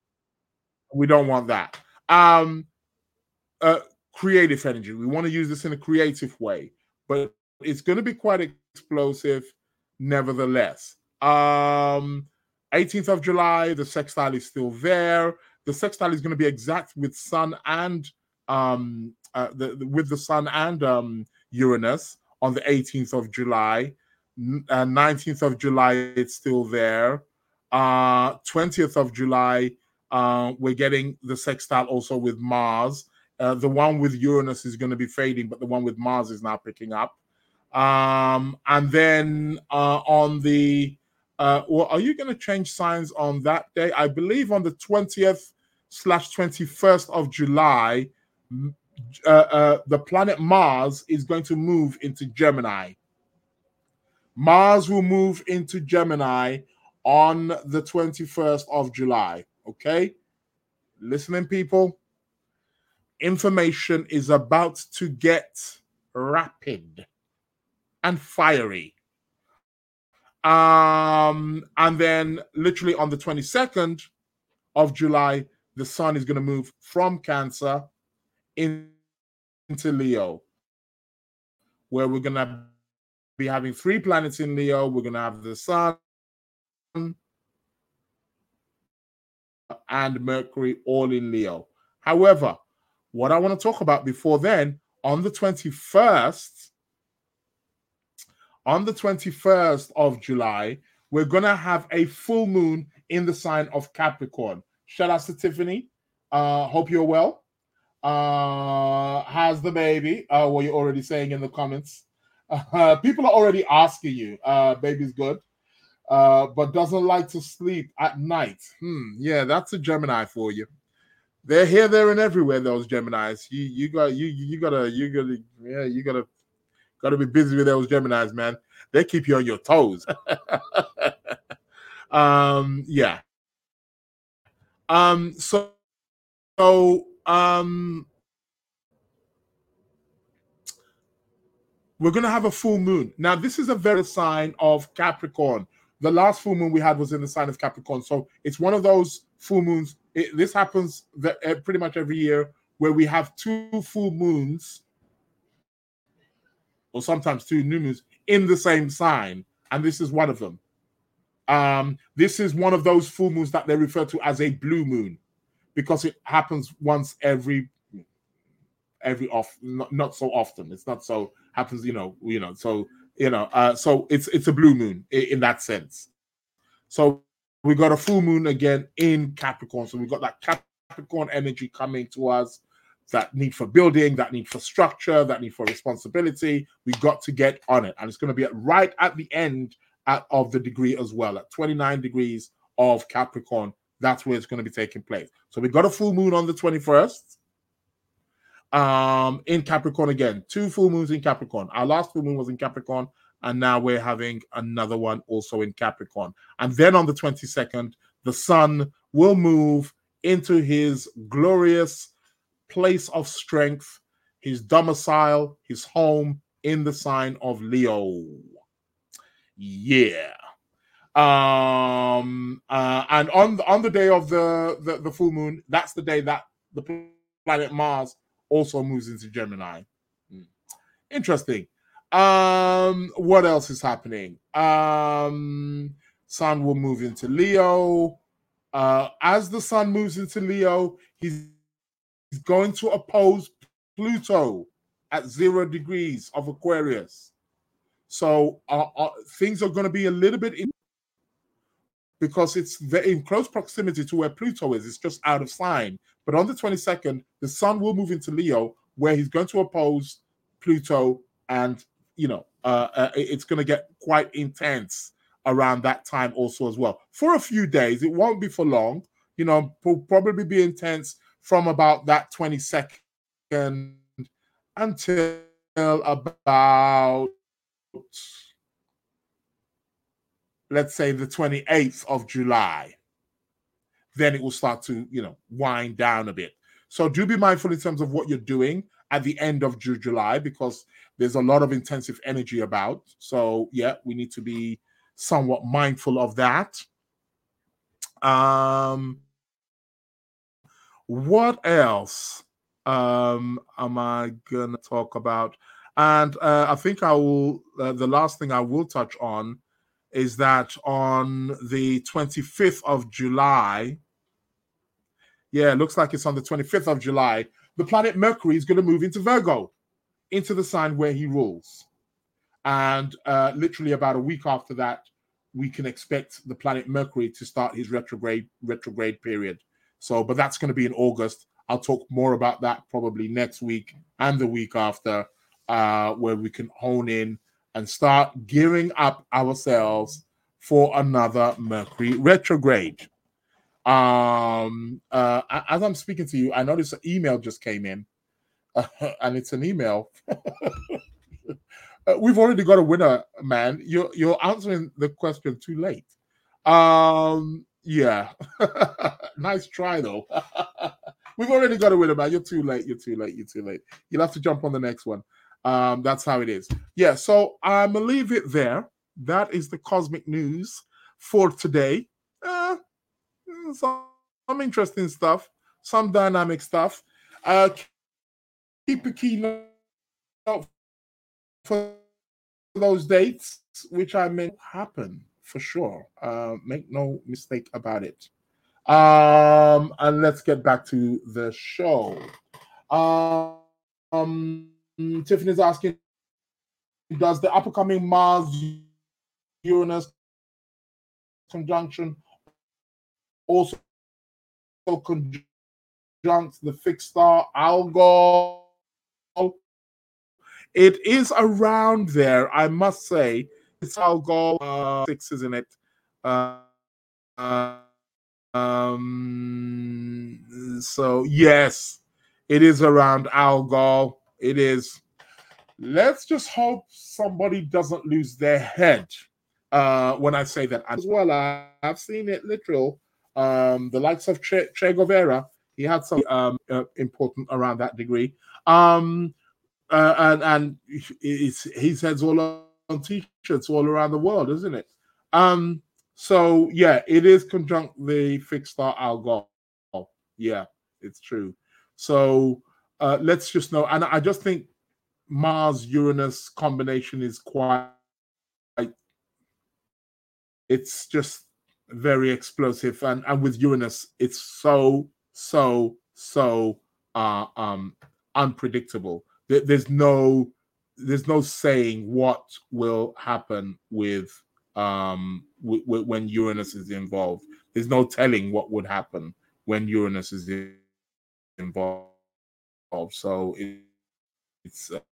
We don't want that. Um, uh, creative energy. We want to use this in a creative way, but it's going to be quite explosive, nevertheless. Um, eighteenth of July, the sextile is still there. The sextile is going to be exact with Sun and um, uh, the, the with the Sun and um, Uranus on the eighteenth of July. Uh, nineteenth of July, it's still there. Uh, twentieth of July, uh, we're getting the sextile also with Mars. Uh, the one with Uranus is going to be fading, but the one with Mars is now picking up. Um, and then uh, on the, uh, well, are you going to change signs on that day? I believe on the twentieth slash twenty-first of July, uh, uh, the planet Mars is going to move into Gemini. Mars will move into Gemini on the twenty-first of July. Okay? Listening, people? Information is about to get rapid and fiery. Um, and then literally on the twenty-second of July, the sun is going to move from Cancer in, into Leo, where we're going to be having three planets in Leo. We're going to have the sun and Mercury all in Leo. However, what I want to talk about before then, on the twenty-first, on the twenty-first of July, we're going to have a full moon in the sign of Capricorn. Shout out to Tiffany. Uh, hope you're well. Uh, how's the baby? Uh, what you're already saying in the comments. Uh, people are already asking you. Uh, baby's good. Uh, but doesn't like to sleep at night. Hmm, yeah, that's a Gemini for you. They're here, there, and everywhere. Those Geminis. You, you got, you, you gotta, you gotta, yeah, you gotta, gotta be busy with those Geminis, man. They keep you on your toes. um, yeah. Um, so, so, um, we're gonna have a full moon. Now, this is a very sign of Capricorn. The last full moon we had was in the sign of Capricorn. So it's one of those full moons. It, this happens that, uh, pretty much every year where we have two full moons or sometimes two new moons in the same sign. And this is one of them. Um, this is one of those full moons that they refer to as a blue moon because it happens once every every off not, not so often. It's not so happens, you know, you know, so you know, uh, so it's it's a blue moon in, in that sense. So we got a full moon again in Capricorn. So we got that Capricorn energy coming to us, that need for building, that need for structure, that need for responsibility. We got to get on it. And it's going to be at, right at the end at, of the degree as well, at twenty-nine degrees of Capricorn That's where it's going to be taking place. So we got a full moon on the twenty-first um, in Capricorn again. Two full moons in Capricorn. Our last full moon was in Capricorn, and now we're having another one also in Capricorn. And then on the twenty-second, the sun will move into his glorious place of strength, his domicile, his home in the sign of Leo. Yeah. Um uh, and on on the day of the, the the full moon, that's the day that the planet Mars also moves into Gemini. Hmm. Interesting. Um what else is happening? Um Sun will move into Leo. Uh as the sun moves into Leo, he's going to oppose Pluto at zero degrees of Aquarius. So uh, uh, things are going to be a little bit in, because it's very in close proximity to where Pluto is. It's just out of sign. But on the twenty-second, the sun will move into Leo, where he's going to oppose Pluto, and you know, uh, uh, it's going to get quite intense around that time also as well. For a few days, it won't be for long. You know, will probably be intense from about that twenty-second until about, let's say, the twenty-eighth of July. Then it will start to, you know, wind down a bit. So do be mindful in terms of what you're doing at the end of July, because there's a lot of intensive energy about. So yeah, we need to be somewhat mindful of that. Um, what else um, am I gonna talk about? And uh, I think I will. Uh, the last thing I will touch on is that on the twenty-fifth of July, yeah, it looks like it's on the twenty-fifth of July, the planet Mercury is going to move into Virgo, into the sign where he rules. And uh, literally about a week after that, we can expect the planet Mercury to start his retrograde retrograde period. So, but that's going to be in August. I'll talk more about that probably next week and the week after, uh, where we can hone in and start gearing up ourselves for another Mercury retrograde. Um, uh, as I'm speaking to you, I noticed an email just came in, uh, and it's an email. uh, we've already got a winner, man. You're you're answering the question too late. Um, yeah, nice try though. We've already got a winner, man. You're too late. You're too late. You're too late. You'll have to jump on the next one. Um, that's how it is. Yeah. So I'm gonna leave it there. That is the cosmic news for today. Uh, Some, some interesting stuff, some dynamic stuff. Uh, keep a keynote for those dates, which I meant happen for sure. Uh, make no mistake about it. Um, and let's get back to the show. Um, Tiffany's asking, does the upcoming Mars Uranus conjunction also conjunct the fixed star Algol? It is around there, I must say. It's Algol uh, six, isn't it? Uh, uh, um, so yes, it is around Algol. It is. Let's just hope somebody doesn't lose their head uh, when I say that. As well, I, I've seen it literal. Um, the likes of Che, che Guevara, he had some um, uh, important around that degree. Um, uh, and and it's, his head's all on t-shirts all around the world, isn't it? Um, so, yeah, it is conjunct the fixed star Algol. Yeah, it's true. So uh, let's just know. And I just think Mars-Uranus combination is quite, it's just very explosive. And, and with Uranus, it's so, so, so uh, um, unpredictable. There, there's no, there's no saying what will happen with, um, w- w- when Uranus is involved. There's no telling what would happen when Uranus is involved. So it, it's, uh,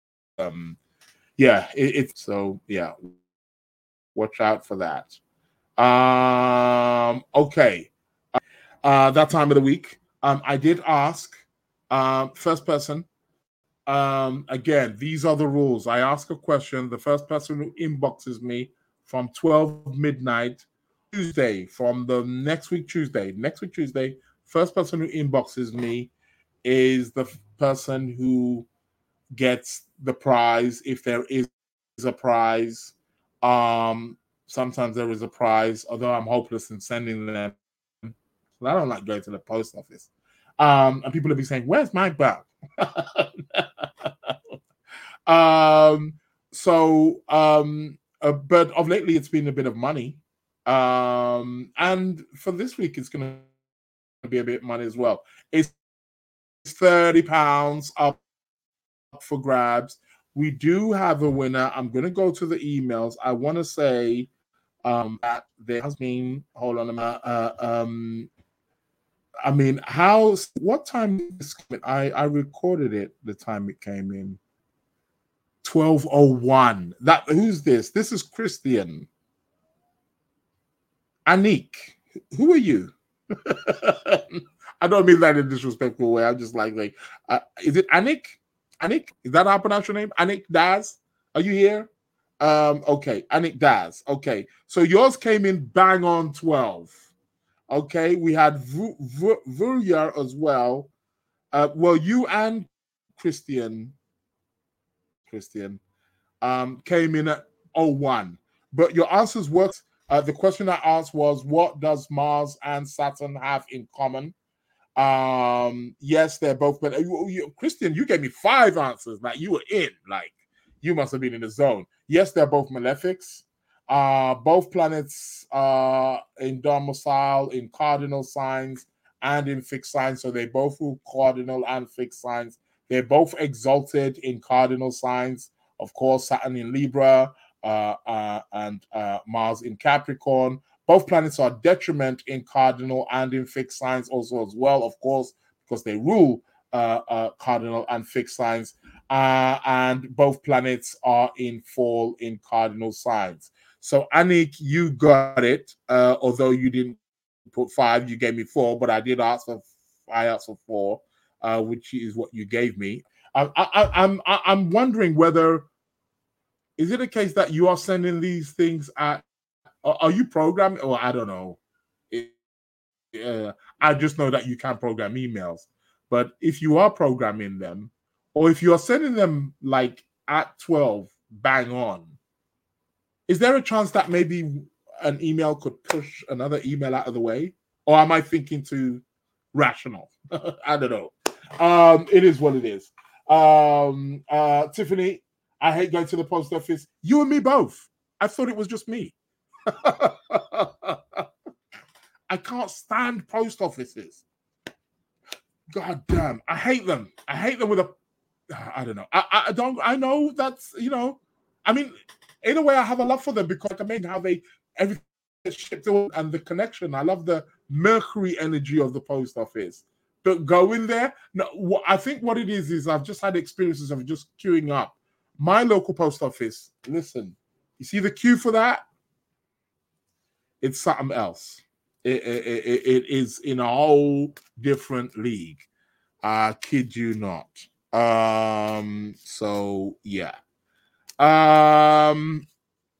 um, yeah, it, it's so, yeah, watch out for that. Um, okay. Uh, that time of the week. Um, I did ask um, first person. Um, again, these are the rules. I ask a question. The first person who inboxes me from twelve midnight Tuesday, from the next week Tuesday, next week Tuesday, first person who inboxes me is the person who gets the prize, if there is a prize. Um, sometimes there is a prize, although I'm hopeless in sending them. I don't like going to the post office. Um, and people will be saying, "Where's my bag?" um, so, um, uh, but of lately, it's been a bit of money. Um, and for this week, it's going to be a bit of money as well. It's thirty pounds up for grabs. We do have a winner. I'm going to go to the emails. I want to say um, that there has been, hold on a minute. Uh, um, I mean, how, what time is it? I, I recorded it the time it came in. twelve oh one. That, who's this? This is Christian. Anik. Who are you? I don't mean that in a disrespectful way. I'm just like, like, uh, is it Anik? Anik? Is that how I pronounce your name? Anik Daz? Are you here? Um, okay, Anik Daz. Okay, so yours came in bang on twelve. Okay, we had Vuria as well. Uh, well, you and Christian, Christian, um, came in at oh one. But your answers worked. Uh, the question I asked was, what does Mars and Saturn have in common? Um, yes, they're both. But you, you, Christian, you gave me five answers. Like you were in. Like you must have been in the zone. Yes, they're both malefics. Uh, both planets are in domicile, in cardinal signs, and in fixed signs. So they both rule cardinal and fixed signs. They're both exalted in cardinal signs. Of course, Saturn in Libra uh, uh, and uh, Mars in Capricorn. Both planets are detriment in cardinal and in fixed signs also as well, of course, because they rule uh, uh, cardinal and fixed signs. Uh, and both planets are in fall in cardinal signs. So, Anik, you got it. Uh, although you didn't put five, you gave me four, but I did ask for I asked for four, uh, which is what you gave me. I, I, I'm I'm wondering whether is it a case that you are sending these things at. Are you programming? Or I don't know. It, uh, I just know that you can program emails. But if you are programming them, or if you are sending them like at twelve, bang on, is there a chance that maybe an email could push another email out of the way? Or am I thinking too rational? I don't know. Um, it is what it is. Um, uh, Tiffany, I hate going to the post office. You and me both. I thought it was just me. I can't stand post offices. God damn, I hate them. I hate them with a. I don't know. I, I don't. I know that's you know. I mean, in a way, I have a love for them because I mean how they everything shipped and the connection. I love the Mercury energy of the post office. But go in there. No, I think what it is is I've just had experiences of just queuing up. My local post office. Listen, you see the queue for that? It's something else. It, it, it, it is in a whole different league. I kid you not. Um, so yeah. Um,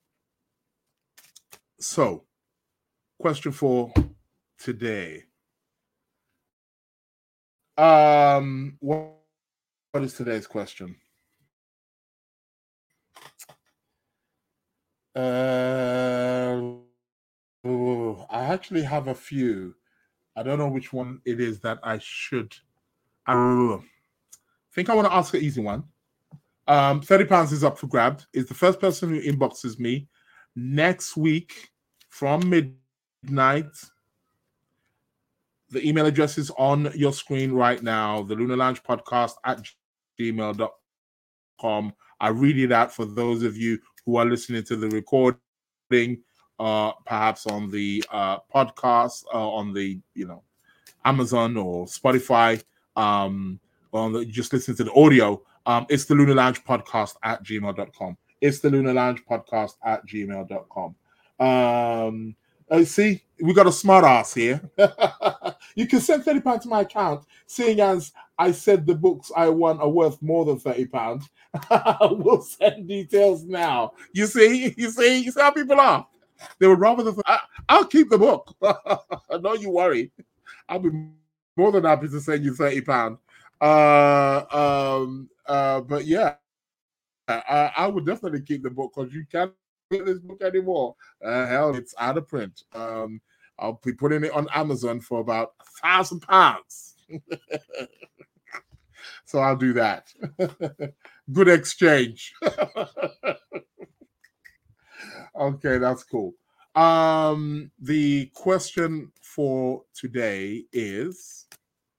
so question for today. Um, what, what is today's question? Uh, oh, I actually have a few. I don't know which one it is that I should. I think I want to ask an easy one. Um, thirty pounds is up for grabs. Is the first person who inboxes me next week from midnight. The email address is on your screen right now, the Lunar Lounge Podcast at gmail dot com. I read it out for those of you who are listening to the recording, uh, perhaps on the uh, podcast, uh, on the, you know, Amazon or Spotify, um, on the, just listen to the audio. Um, it's the Lunar Lounge Podcast at gmail dot com. It's the Lunar Lounge Podcast at gmail dot com. Um, Uh, see, we got a smart ass here. You can send thirty pounds to my account, seeing as I said the books I want are worth more than thirty pounds. We'll send details now. You see, you see, you see how people are. They would rather the. I, I'll keep the book. Don't you worry. I'll be more than happy to send you thirty pounds. Uh, um, uh, but yeah, I, I would definitely keep the book because you can't get this book anymore. Uh, hell, it's out of print. Um, I'll be putting it on Amazon for about a thousand pounds. So I'll do that. Good exchange. Okay, that's cool. Um, the question for today is,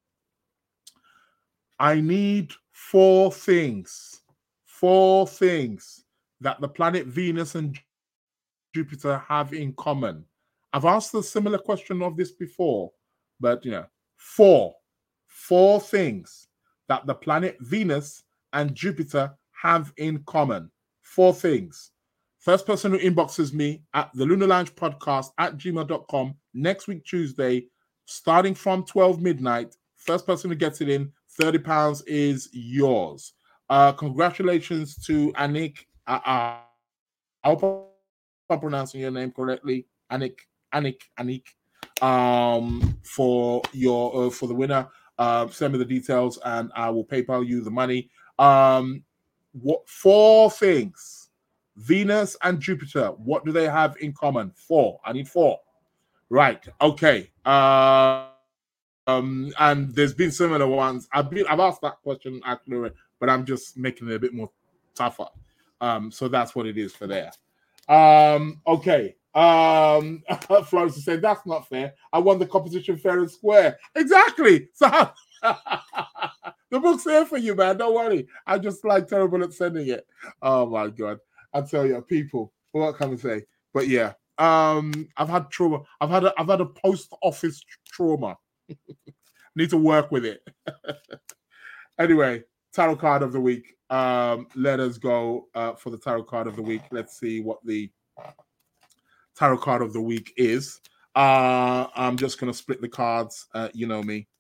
I need four things, four things that the planet Venus and Jupiter have in common. I've asked a similar question of this before, but you know, four, four things that the planet Venus and Jupiter have in common. Four things. First person who inboxes me at the Lunar Lounge Podcast at gmail dot com next week, Tuesday, starting from twelve midnight. First person who gets it in, thirty pounds is yours. Uh, congratulations to Anik. Uh, uh, I hope I'm pronouncing your name correctly. Anik, Anik, Anik, um, for your uh, for the winner. Uh, send me the details and I will PayPal you the money. Um, what four things? Venus and Jupiter, what do they have in common? Four. I need four. Right. Okay. Uh, um, and there's been similar ones. I've been I've asked that question actually, but I'm just making it a bit more tougher. Um, so that's what it is for there. Um, okay. Um, Florence is saying that's not fair. I won the competition fair and square. Exactly. So the book's here for you, man. Don't worry. I'm just like terrible at sending it. Oh my god. I tell you, people, what can I say? But yeah, um, I've had trauma. I've had a, I've had a post office trauma. Need to work with it. Anyway, tarot card of the week. Um, let us go uh, for the tarot card of the week. Let's see what the tarot card of the week is. Uh, I'm just going to split the cards. Uh, you know me.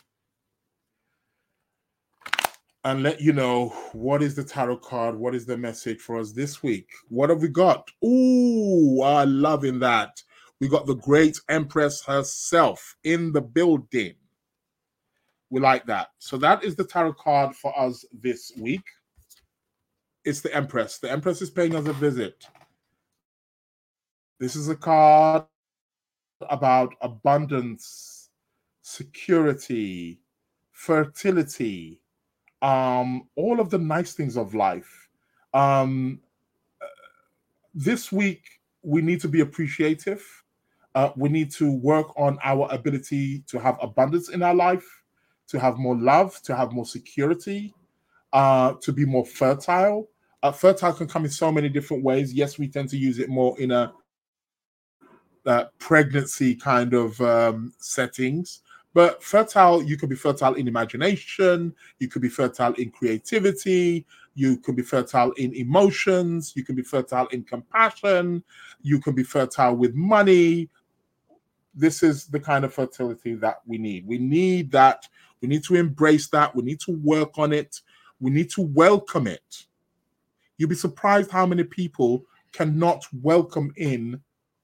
And let you know what is the tarot card, what is the message for us this week. What have we got? Ooh, I'm loving that. We got the great Empress herself in the building. We like that. So that is the tarot card for us this week. It's the Empress. The Empress is paying us a visit. This is a card about abundance, security, fertility, um, all of the nice things of life. Um, this week, we need to be appreciative. Uh, we need to work on our ability to have abundance in our life, to have more love, to have more security, uh, to be more fertile. Uh, fertile can come in so many different ways. Yes, we tend to use it more in a uh, pregnancy kind of um, settings. But fertile, you could be fertile in imagination, you could be fertile in creativity, you could be fertile in emotions, you can be fertile in compassion, you can be fertile with money. This is the kind of fertility that we need. We need that. We need to embrace that. We need to work on it. We need to welcome it. You'll be surprised how many people cannot welcome in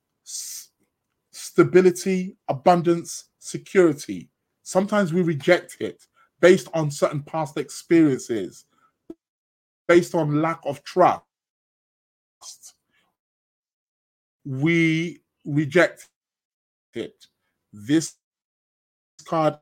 stability, abundance, security. Sometimes we reject it based on certain past experiences, based on lack of trust. We reject it. This card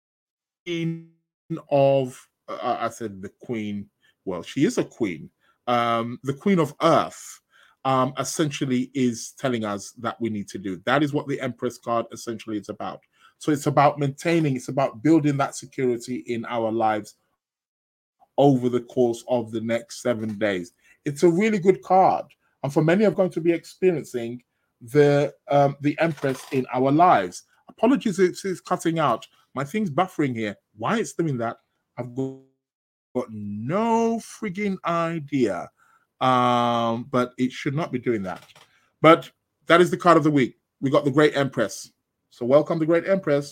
of, uh, I said the queen, well, she is a queen. Um, the queen of earth um, essentially is telling us that we need to do. That is what the Empress card essentially is about. So it's about maintaining, it's about building that security in our lives over the course of the next seven days. It's a really good card. And for many are going to be experiencing the um, the Empress in our lives. Apologies if it's cutting out. My thing's buffering here. Why it's doing that, I've got, got no frigging idea. Um, but it should not be doing that. But that is the card of the week. we got the Great Empress. So welcome the Great Empress.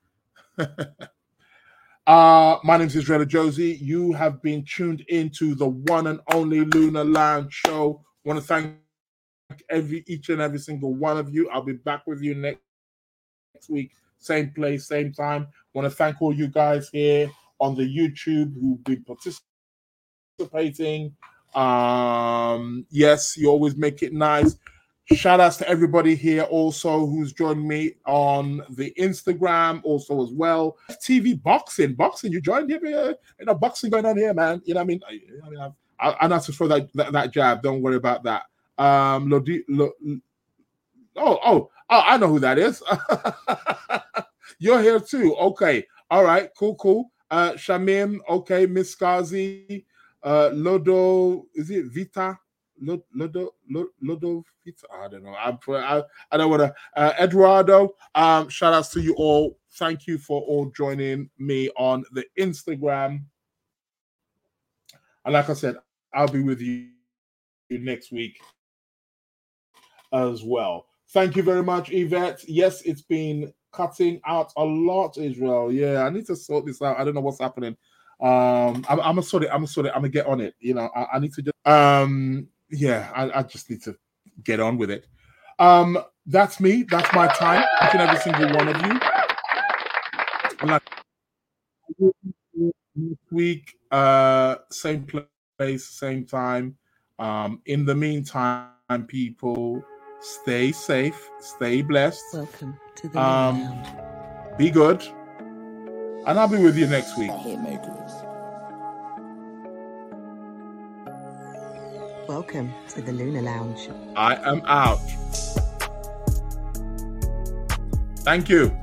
uh, my name is Israel Josie. You have been tuned into the one and only Lunar Lounge show. I want to thank every each and every single one of you. I'll be back with you next, next week, same place, same time. I want to thank all you guys here on the YouTube who've been participating. Um, yes, you always make it nice. Shout outs to everybody here also who's joined me on the Instagram also as well. T V boxing, boxing. You joined here, you know, boxing going on here, man. You know what I mean? I, I mean, I, I, I have to throw that, that that jab. Don't worry about that. Um, Lodi, Lo, oh, oh, oh, I know who that is. You're here too. Okay, all right, cool, cool. Uh, Shamim, okay, Miss Skazi, uh, Lodo, is it Vita? Lodo, Lodo, Vita? I don't know. I, I, I don't want to. Uh, Eduardo, um, shout outs to you all. Thank you for all joining me on the Instagram. And like I said, I'll be with you next week as well. Thank you very much, Yvette. Yes, it's been cutting out a lot, Israel. Yeah, I need to sort this out. I don't know what's happening. Um, I'm, I'm gonna sort it. I'm gonna sort it. I'm gonna get on it. You know, I, I need to just. Um, yeah, I, I just need to get on with it. Um, that's me. That's my time. Each and every single one of you. Like next week, uh, same place, same time. Um, in the meantime, people, stay safe, stay blessed. Welcome to the Um, Lunar Lounge. Be good, and I'll be with you next week. The Hitmakers. Welcome to the Lunar Lounge. I am out. Thank you.